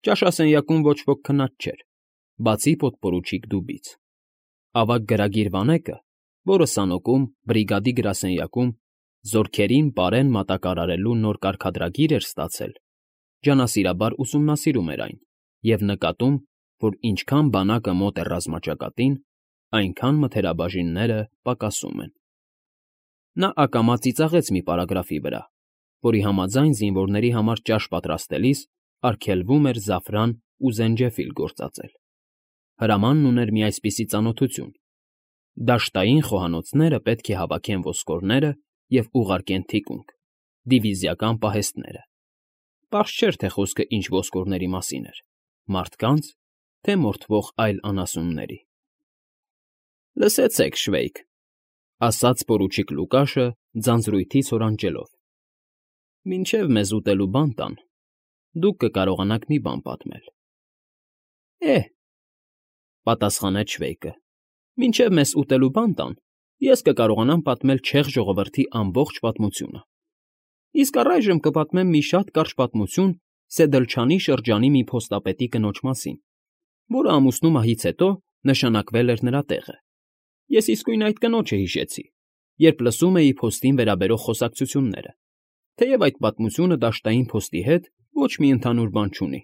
Ճաշասենյակում ոչ ոք քնած չէր, բացի պոդպորուչիկ Դուբից։ Ավագ գրագիր Վանեկը, որը Սանոկում, բրիգադի գրասենյակում, զորքերին պարեն մատակարարելու նոր կարգադրագիր էր ստացել, ջանասիրաբար ուսումնասիրում էր այն և նկատում, որ ինչքան բանակը մոտ է ռազմաճակատին, այնքան մթերաբաժինները պակասում են։ Նա ակամա ծիծաղեց մի պարագրաֆի վրա, որի համաձայն զինվորների համար ճաշ պատրաստելիս արգելվում էր զաֆրան ու զենջեֆիլ գործածել։ Հրամանն ուներ մի այսպիսի ծանոթություն. դաշտային խոհանոցները պետք է հավաքեն ոսկորները և ուղարկեն թիկունք, դիվիզիական պահեստները։ Պարզ չէր, թե խոսքը ինչ ոսկորների մասին էր՝ մարդկանց, թե մորթվող այլ անասունների։ «Լսեցեք, Շվեյք», ասաց պորուչիկ Լուկաշը ձանձրույթից հորանջելով. «Մինչև մեզ ուտելու բան տան, դուք կկարողանաք մի բան պատմել»։ «Է՛հ,֊ պատասխանեց Շվեյկը,֊ մինչև մեզ ուտելու բան տան, ես կկարողանամ պատմել չեխ ժողովրդի ամբողջ պատմությունը։ Իսկ առայժմ կպատմեմ մի շատ կարճ պատմություն Սեդլչանի շրջանի մի փոստապետի կնոջ մասին, որը ամուսնու մահից հետո նշանակվել էր նրա տեղը։ Ես իսկույն այդ կնոջը հիշեցի, երբ լսում էի փոստին վերաբերող խոսակցությունները, թեև այդ պատմությունը դաշտային փոստի հետ ոչ մի ընդհանուր բան չունի»։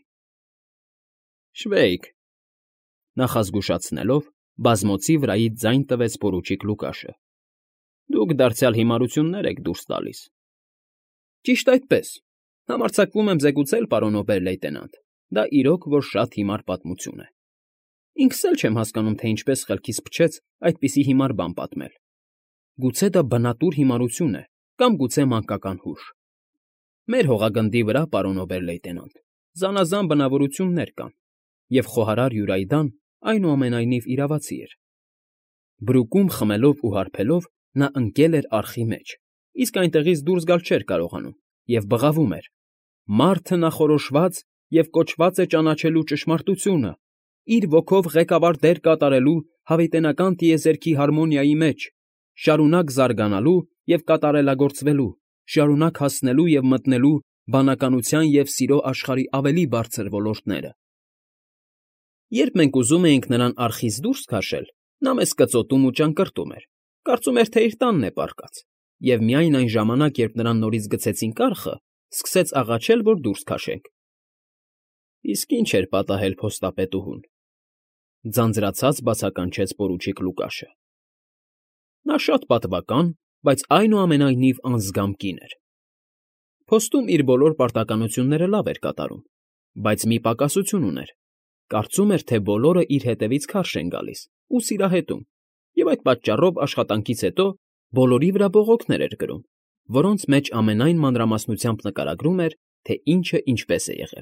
«Շվեյք», նախազգուշացնելով, բազմոցի վրայից ձայն տվեց պորուչիկ Լուկաշը, «դուք դարձյալ հիմարություններ եք դուրս տալիս»։ «Ճիշտ այդպես, համարձակվում եմ զեկուցել, պարոն օբեր֊լեյտենանտ, դա իրոք որ շատ հիմար պատմություն է։ Ինքս էլ չեմ հասկանում, թե ինչպես խելքիս փչեց այդպիսի հիմար բան պատմել։ Գուցե դա բնատուր հիմարություն է, կամ գուցե մանկական հուշ։ Մեր հողագնդի վրա, պարոն օբեր֊լեյտենանտ, զանազան բնավորություններ կան, և խոհարար Յուրայդան այնուամենայնիվ իրավացի էր։ Բրուկում խմելով ու հարբելով նա ընկել էր արխի մեջ, իսկ այնտեղից դուրս գալ չէր կարողանում և բղավում էր. «Մարդը նախորոշված և կոչված է ճանաչելու ճշմարտությունը, իր ոգով ղեկավար դեր կատարելու հավիտենական տիեզերքի հարմոնիայի մեջ, շարունակ զարգանալու և կատարելագործվելու, շարունակ հասնելու և մտնելու բանականության և սիրո աշխարհի ավելի բարձր ոլորտները»։ Երբ մենք ուզում էինք նրան արխից դուրս քաշել, նա մեզ կծոտում ու ճանկռտում էր, կարծում էր, թե իր տանն է պառկած, և միայն այն ժամանակ, երբ նրան նորից գցեցինք արխը, սկսեց աղաչել, որ դուրս քաշենք։ «Իսկ ի՞նչ էր պատահել փոստապետուհուն», ձանձրացած բացականչեց պորուչիկ Լուկաշը։ «Նա շատ պատվական, բայց այնուամենայնիվ անձգամ կին էր։ Փոստում իր բոլոր պարտականությունները լավ էր կատարում, բայց մի պակասություն ուներ. կարծում էր, թե բոլորը իր հետևից քարշ են գալիս ու սիրահետում, և այդ պատճառով աշխատանքից հետո բոլորի վրա բողոքներ էր գրում, որոնց մեջ ամենայն մանրամասնությամբ նկարագրում էր, թե ինչը ինչպես է եղել։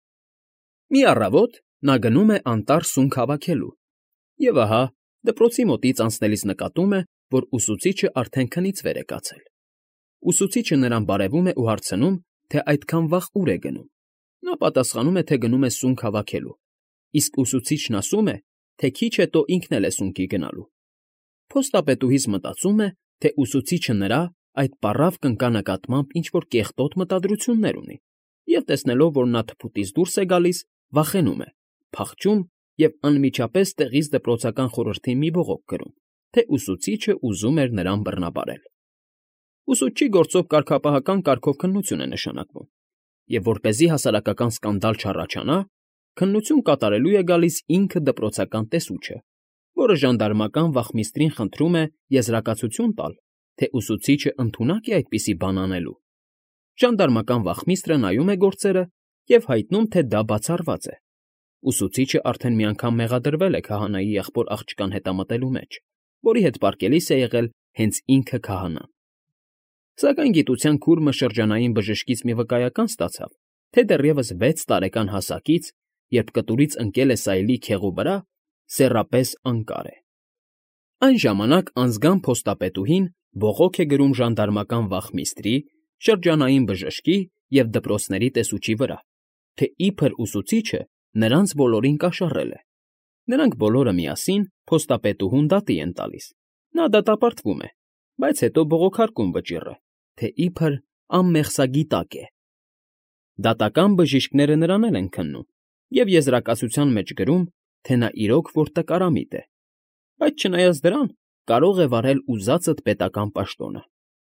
Մի առավոտ նա գնում է անտառ սունկ հավաքելու, և ահա դպրոցի մոտից անցնելիս նկատում է, որ ուսուցիչը արդեն քնից վեր է կացել։ Ուսուցիչը նրան բարևում է ու հարցնում, թե այդքան վաղ ուր է գնում։ Նա պատասխանում է, թե գնում է սունկ հավաքելու, իսկ ուսուցիչն ասում է, թե քիչ հետո ինքն էլ է սունկի գնալու։ Փոստապետուհիս մտածում է, թե ուսուցիչը նրա այդ պառավ կնկա նկատմամբ ինչ֊որ կեղտոտ մտադրություններ ունի, և տեսնելով, որ նա թփուտից դուրս է գալիս, վախենում է, փախչում և անմիջապես տեղից դպրոցական խորհրդին մի բողոք գրում, թե ուսուցիչը ուզում էր նրան բռնաբարել։ Ուսուցչի գործով կարգապահական կարգով քննություն է նշանակվում, և որպեսզի հասարակական սկանդալ չառաջանա, քննություն կատարելու է գալիս ինքը դպրոցական տեսուչը, որը ժանդարմական վախմիստրին խնդրում է եզրակացություն տալ, թե ուսուցիչը ընդունակ է այդպիսի բան անելու։ Ժանդարմական վախմիստրը նայում է գործերը և հայտնում, թե դա բացառված է։ Ուսուցիչը արդեն մի անգամ մեղադրվել է քահանայի եղբոր աղջկան հետամտելու մեջ, որի հետ պարկելիս է եղել հենց ինքը քահանան։ Սակայն գիտության քուրմը շրջանային բժշկից մի վկայական ստացավ, թե դեռևս 6 տարեկան հասակից, երբ կտուրից ընկել է սայլի քեղու վրա, սեռապես անկար է։ Այն ժամանակ անձգան փոստապետուհին բողոք է գրում ժանդարմական վախմիստրի, շրջանային բժշկի և դպրոցների տեսուչի վրա, թե իբր ուսուցիչը նրանց բոլորին կաշառել է։ Նրանք բոլորը միասին փոստապետուհուն դատի են տալիս, նա դատապարտվում է, բայց հետո բողոքարկում վճիռը, թե իբր անմեղսագիտակ է։ Դատական բժիշկները նրան էլ են քննում, և եզրակացության մեջ գրում, թե նա իրոք որ տկարամիտ է, բայց չնայած դրան կարող է վարել ուզածդ պետական պաշտոնը։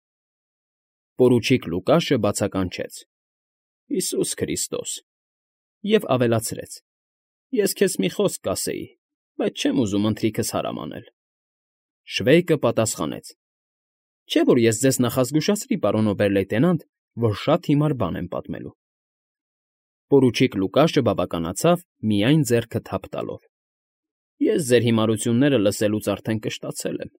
Պորուչիկ Լուկաշը բացականչեց. «Հիսուս Քրիստոս» և ավելացրեց. «Ես քեզ մի խոսք կասեի, բայց չեմ ուզում ընթրիքս հարամ անել»։ Շվեյկը պատասխանեց. «Չէ՞ որ ես ձեզ նախազգուշացրի, պարոն օբեր֊լեյտենանտ, որ շատ հիմար բան եմ պատմելու»։ Պորուչիկ Լուկաշը բավականացավ միայն ձեռքը թափ տալով. «Ես ձեր հիմարությունները լսելուց արդեն կշտացել եմ»։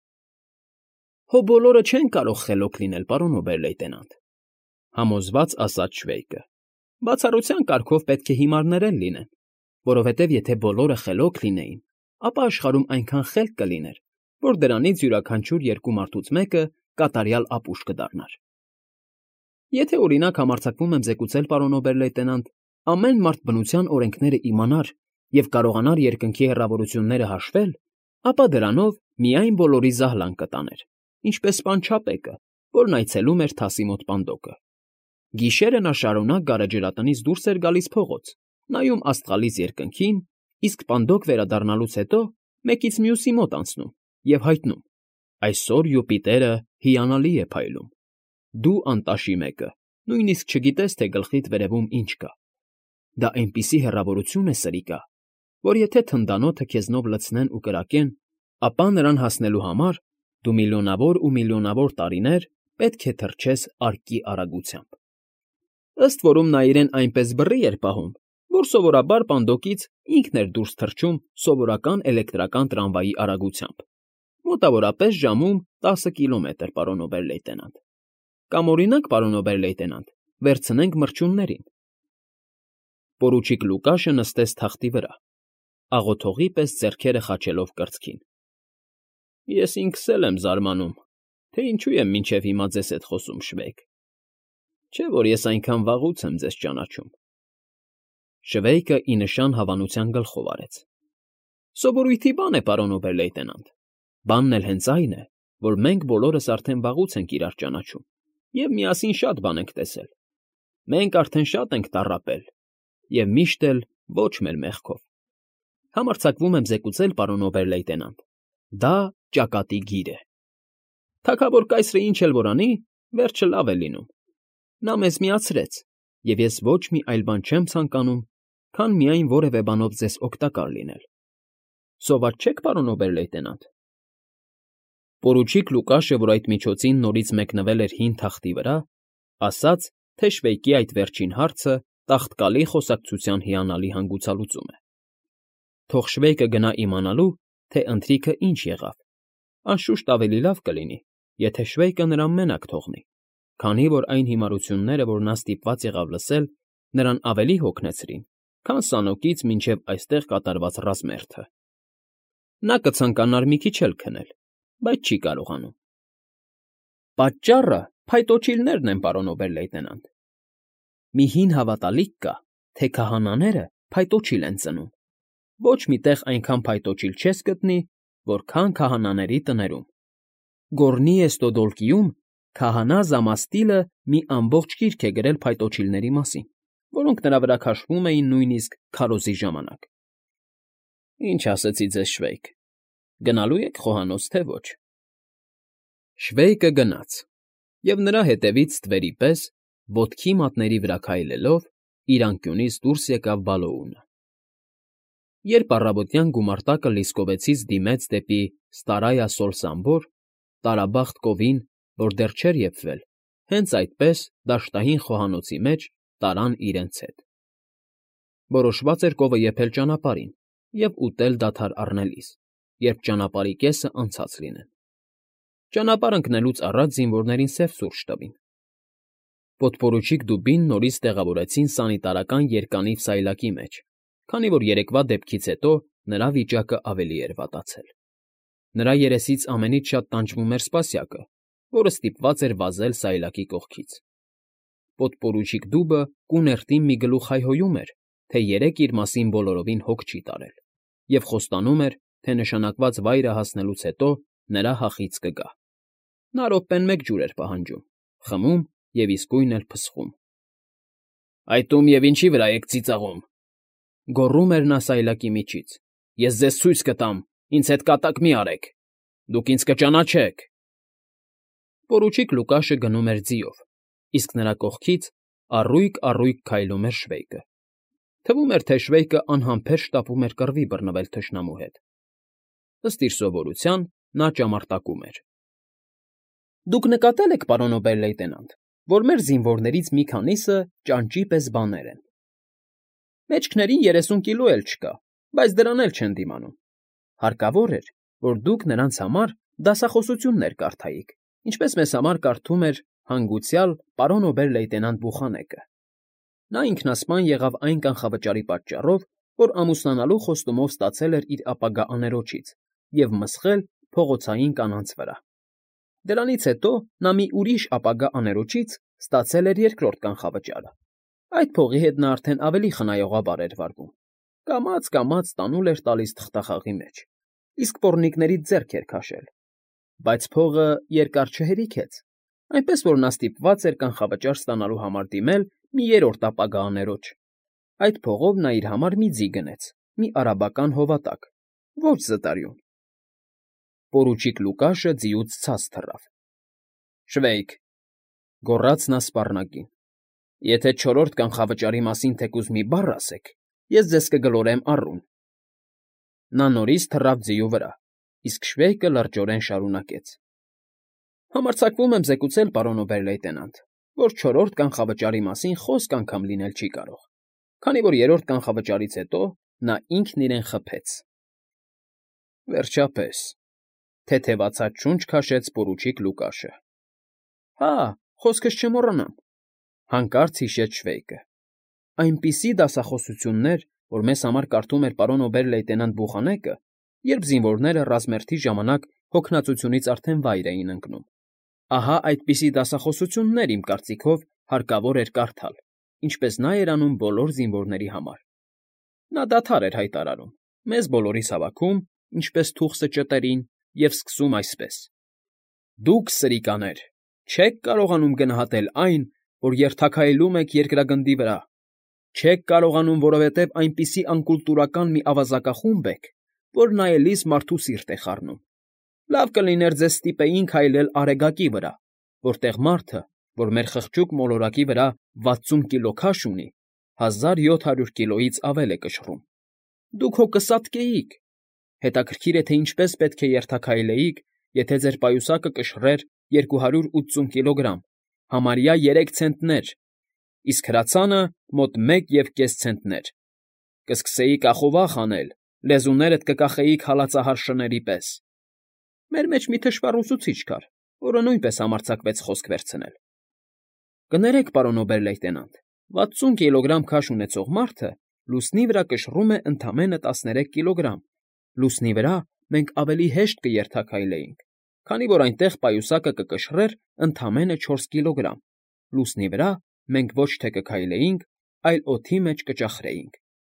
«Հո բոլորը չեն կարող խելոք լինել, պարոն օբեր֊լեյտենանտ», համոզված ասաց Շվեյկը։ «Բացառության կարգով պետք է հիմարներ էլ լինեն, որովհետև եթե բոլորը խելոք լինեին, ապա աշխարհում այնքան խելք կլիներ, որ դրանից յուրաքանչյուր երկու մարդուց մեկը կատարյալ ապուշ կդառնար։ Եթե, օրինակ, համարձակվում եմ զեկուցել, պարոն օբեր֊լեյտենանտ, ամեն մարդ բնության օրենքները իմանար և կարողանար երկնքի հեռավորությունները հաշվել, ապա դրանով միայն բոլորի զահլան կտաներ, ինչպես պան Չապեկը, որն այցելում էր թասի մոտ պանդոկը։ Գիշերը նա շարունակ գարեջրատնից դուրս էր գալիս փողոց, նայում աստղալից երկնքին, իսկ պանդոկ վերադառնալուց հետո մեկից մյուսի մոտ անցնում և հայտնում. «Այսօր Յուպիտերը հիանալի է փայլում»։ Դու անտաշի մեկը, նույնիսկ չգիտես, թե գլխիդ վերևում ինչ կա։ Դա այնպիսի հեռավորություն է, սրիկա, որ եթե թնդանոթը քեզնով լցնեն ու կրակեն, ապա նրան հասնելու համար դու միլիոնավոր ու միլիոնավոր տարիներ պետք է թռչես արկի արագությամբ։ Ըստ որում նա իրեն այնպես բռի էր պահում, որ սովորաբար պանդոկից ինքն էր դուրս թռչում սովորական էլեկտրական տրամվայի արագությամբ, մոտավորապես ժամում 10 կիլոմետր, պարոն օբեր֊լեյտենանտ։ Կամ օրինակ, պարոն օբեր֊լեյտենանտ, վերցնենք մրջյուններին։ Պորուչիկ Լուկաշը նստեց թախտի վրա, աղոթողի պես ձեռքերը խաչելով կրծքին։ Ես ինքս էլ եմ զարմանում, թե ինչու եմ մինչև հիմա ձեզ հետ խոսում, Շվեյկ։ Չէ՞ որ ես այնքան վաղուց եմ ձեզ ճանաչում։ Շվեյկը ի նշան հավանության գլխով արեց. Սովորույթի բան է, պարոն օբեր֊լեյտենանտ։ Բանն էլ հենց այն է, որ մենք բոլորս արդեն վաղուց ենք իրար ճանաչում և միասին շատ բան ենք տեսել։ Մենք արդեն շատ ենք տառապել և միշտ էլ ոչ մեր մեղքով։ Համարձակվում եմ զեկուցել, պարոն օբեր֊լեյտենանտ, դա ճակատի գիր է։ Թագավոր կայսրը ինչ էլ որ անի, վերջը լավ է լինում։ Նա մեզ միացրեց, և ես ոչ մի այլ բան չեմ ցանկանում, քան միայն որևէ բանով ձեզ օգտակար լինել։ Սոված չե՞ք, պարոն օբեր֊լեյտենանտ։ Պորուչիկ Լուկաշը, որ այդ միջոցին նորից մեկնվել էր հին թախտի վրա, ասաց, թե Շվեյկի այդ վերջին հարցը տաղտկալի խոսակցության հիանալի հանգուցալուծում է։ Թող Շվեյկը գնա իմանալու, թե ընթրիքը ինչ եղավ։ Անշուշտ ավելի լավ կլինի, եթե Շվեյկը նրան մենակ թողնի, քանի որ այն հիմարությունները, որ նա ստիպված եղավ լսել, նրան ավելի հոգնեցրին, քան սանոկից մինչև այստեղ կատարված ռազմերթը։ Նա կցանկանար մի քիչ էլ քնել, բայց չի կարողանում։ Պատճառը փայտոջիլներն են, պարոն օբեր֊լեյտենանտ։ Մի հին հավատալիք կա, թե քահանաները փայտոջիլ են ծնում։ Ոչ մի տեղ այնքան փայտոջիլ չես գտնի, որքան քահանաների տներում։ Գոռնիե֊Ստոդոլկիում քահանա Զամաստիլը մի ամբողջ գիրք է գրել փայտոջիլների մասին, որոնք նրա վրա քաշվում էին նույնիսկ քարոզի ժամանակ։ Ինչ ասեցի ձեզ, Շվեյկ, գնալո՞ւ եք խոհանոց, թե ոչ։ Շվեյկը գնաց, և նրա հետևից ստվերի պես, ոտքի մատների վրա քայլելով, իր անկյունից դուրս եկավ Բալոունը։ Երբ առավոտյան գումարտակը Լիսկովեցից դիմեց դեպի Ստարայա Սոլսամբոր, տարաբախտ կովին, որ դեռ չէր եփվել, հենց այդպես դաշտային խոհանոցի մեջ տարան իրենց հետ։ Որոշված էր կովը եփել ճանապարհին և ուտել դադար առնելիս, երբ ճանապարհի կեսը անցած լինեն։ Ճանապարհ ընկնելուց առաջ զինվորներին սև սուրճ տվին։ Պոդպորուչիկ Դուբին նորից տեղավորեցին սանիտարական երկանիվ սայլակի մեջ, քանի որ երեկվա դեպքից հետո նրա վիճակը ավելի էր վատացել։ Նրա երեսից ամենից շատ տանջվում էր սպասյակը, որը ստիպված էր վազել սայլակի կողքից։ Պոդպորուչիկ Դուբը կուներտին մի գլուխ հայհոյում էր, թե երեկ իր մասին բոլորովին հոգ չի տարել, և խոստանում էր, թե նշանակված վայրը հասնելուց հետո նրա հախից կգա։ Նա րոպեն մեկ ջուր էր պահանջում, խմում և իսկույն էլ փսխում։ Այդ ում և ինչի վրա եք ծիծաղում։ Գոռում էր նա սայլակի միջից։ Ես ձեզ ցույց կտամ, ինձ հետ կատակ մի արեք։ Դուք ինձ կճանաչեք։ Պորուչիկ Լուկաշը գնում էր ձիով, իսկ նրա կողքից առույգ քայլում էր Շվեյկը։ Թվում էր, թե Շվեյկը անհամբեր շտապում էր կռվի բռնվել թշնամու հետ։ Ըստ իր սովորության նա ճամարտակում էր։ Դուք նկատել եք, պարոն օբեր֊լեյտենանտ, որ մեր զինվորներից մի քանիսը ճանճի պես բաներ են։ Մեջքներին 30 կիլո էլ չկա, բայց դրան էլ չեն դիմանում։ Հարկավոր էր, որ դուք նրանց համար դասախոսություններ կարդայիք, ինչպես մեզ համար կարդում էր հանգուցյալ պարոն օբեր֊լեյտենանտ Բուխանեկը։ Նա ինքնասպան եղավ այն կանխավճարի պատճառով, որ ամուսնանալու խոստումով ստացել էր իր ապագա աներոջից և մսխել փողոցային կանանց վրա։ Դրանից հետո նա մի ուրիշ ապագա աներոջից ստացել էր երկրորդ կանխավճարը։ Այդ փողի հետ նա արդեն ավելի խնայողաբար էր վարվում։ Կամաց տանուլ էր տալիս թղթախաղի մեջ, իսկ պոռնիկներից ձեռք էր քաշել։ Բայց փողը երկար չհերիքեց, այնպես որ նա ստիպված էր կանխավճար ստանալու համար դիմել մի երրորդ ապագա աներոջ։ Այդ փողով նա իր համար մի ձի գնեց, մի արաբական հովատակ, ոչ զտարյուն։ Պորուչիկ Լուկաշը ձիուց ցած թռավ։ Շվեյք, գոռաց նա սպառնակին, եթե չորրորդ կանխավճարի մասին թեկուզ մի բառ ասեք, ես ձեզ կգլորեմ առուն։ Նա նորից թռավ ձիու վրա, իսկ Շվեյկը լրջորեն շարունակեց. Համարձակվում եմ զեկուցել, պարոն օբեր֊լեյտենանտ, որ չորրորդ կանխավճարի մասին խոսք անգամ լինել չի կարող, քանի որ երրորդ կանխավճարից հետո նա ինքն իրեն խփեց։ Վերջապես, թեթևացած շունչ քաշեց պորուչիկ Լուկաշը։ Հա, խոսքս չմոռանամ, հանկարծ հիշեց Շվեյկը։ Այնպիսի դասախոսություններ, որ մեզ համար կարդում էր պարոն օբեր֊լեյտենանտ Բուխանեկը, երբ զինվորները ռազմերթի ժամանակ հոգնածությունից արդեն վայր էին ընկնում։ Ահա այդպիսի դասախոսություններ, իմ կարծիքով, հարկավոր էր կարդալ, ինչպես նա էր անում բոլոր զինվորների համար։ Նա դադար էր հայտարարում, մեզ բոլորիս հավաքում, ինչպես թուխսը ճտերին, և սկսում այսպես. Դուք, սրիկաներ, չեք կարողանում գնահատել այն, որ երթաքայլում եք երկրագնդի վրա, չեք կարողանում, որովհետև այնպիսի անկուլտուրական մի ավազակախումբ եք, որ նայելիս մարդու սիրտ է խառնում։ Լավ կլիներ ձեզ ստիպեին քայլել Արեգակի վրա, որտեղ մարդը, որ մեր խղճուկ մոլորակի վրա 60 կիլո քաշ ունի, 1700 կիլոից ավել է կշռում։ Դուք հո կսատկեիք։ Հետաքրքիր է, թե ինչպես պետք է երթաքայլեիք, եթե ձեր պայուսակը կշռեր 280 կիլոգրամ, համարյա 3 ցենտներ, իսկ հրացանը մոտ 1,5 ցենտներ։ Կսկսեիք ախովախ անել, լեզուներդ կկախեիք հալածահար շների պես։ Մեր մեջ մի թշվառ ուսուցիչ կար, որը նույնպես համարձակվեց խոսք վերցնել։ Կներեք, պարոն օբեր֊լեյտենանտ, 60 կիլոգրամ քաշ ունեցող մարդը լուսնի վրա կշռում է ընդամենը 13 կիլոգրամ։ Լուսնի վրա մենք ավելի հեշտ կերթաքայլեինք, քանի որ այնտեղ պայուսակը կկշռեր ընդամենը 4 կիլոգրամ։ Լուսնի վրա մենք ոչ թե կքայլեինք, այլ օդի մեջ կճախրեինք։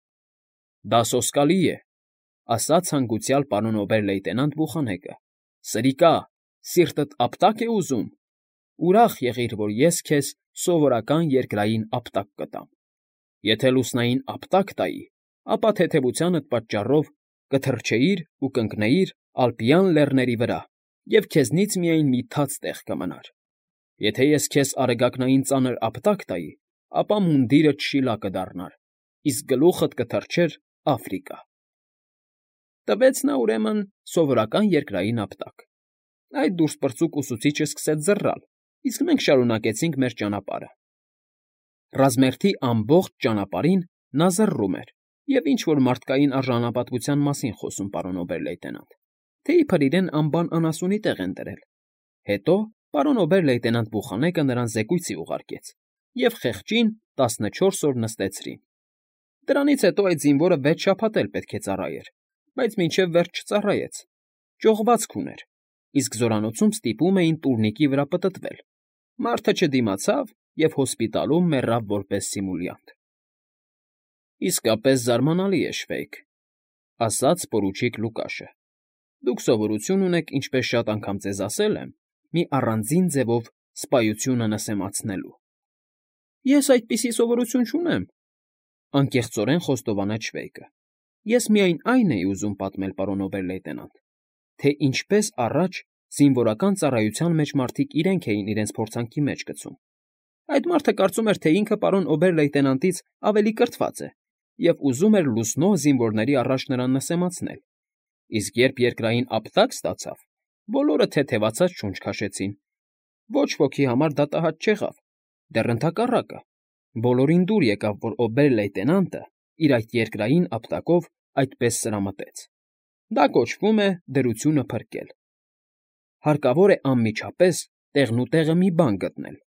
Դա սոսկալի է, ասաց հանգուցյալ պարոն օբեր֊լեյտենանտ Բուխանեկը։ Սրիկա, սիրտդ ապտակ է ուզում։ Ուրախ եղիր, որ ես քեզ սովորական երկրային ապտակ կտամ։ Եթե լուսնային ապտակ տայի, ապա թեթևությանդ պատճառով կթռչեիր ու կընկնեիր Ալպյան լեռների վրա, և քեզնից միայն մի թաց տեղ կմնար։ Եթե ես քեզ արեգակնային ծանր ապտակ տայի, ապա մունդիրդ շիլա կդառնար, իսկ գլուխդ կթռչեր Աֆրիկա։ Տվեց նա, ուրեմն, սովորական երկրային ապտակ։ Այդ դուրսպրծուկ ուսուցիչը սկսեց զռռալ, իսկ մենք շարունակեցինք մեր ճանապարհը։ Ռազմերթի ամբողջ ճանապարհին նա զռռում էր և ինչ֊որ մարդկային արժանապատվության մասին խոսում, պարոն օբեր֊լեյտենանտ, թե իբր իրեն անբան անասունի տեղ են դրել։ Հետո պարոն օբեր֊լեյտենանտ Բուխանեկը նրան զեկույցի ուղարկեց և խեղճին 14 օր նստեցրին։ Դրանից հետո այդ զինվորը 6 շաբաթ էլ պետք է ծառայեր, բայց մինչև վերջ չծառայեց։ Ճողվածք ուներ, իսկ զորանոցում ստիպում էին տուրնիկի վրա պտտվել։ Մարդը չդիմացավ և հոսպիտալում մեռավ որպես սիմուլյանտ։ Իսկապես զարմանալի է, Շվեյք, ասաց պորուչիկ Լուկաշը։ Դուք սովորություն ունեք, ինչպես շատ անգամ ձեզ ասել եմ, մի առանձին ձևով սպայությունը նսեմացնելու։ Ես այդպիսի սովորություն չունեմ։ Անկեղծորեն խոստովանեց Շվեյկը։ Ես միայն այն էի ուզում պատմել, պարոն օբեր֊լեյտենանտ, թե ինչպես առաջ զինվորական ծառայության մեջ մարդիկ իրենք էին իրենց փորձանքի մեջ գցում։ Այդ մարդը կարծում էր, թե ինքը պարոն օբեր֊լեյտենանտից ավելի կրթված է և ուզում էր լուսնող զինվորների առաջ նրան նսեմացնել, իսկ երբ երկրային ապտակ ստացավ, բոլորը թեթևացած շունչ քաշեցին։ Ոչ ոքի համար դատահաճ չեղավ, դեռ ընդհակառակը, բոլորին դուր եկավ, որ օբեր֊լեյտենանտը իր այդ երկրային ապտակով այդպես սրամտեց։ Դա կոչվում է դրությունը փրկել։ Հարկավոր է անմիջապես տեղնուտեղը մի բան գտնել,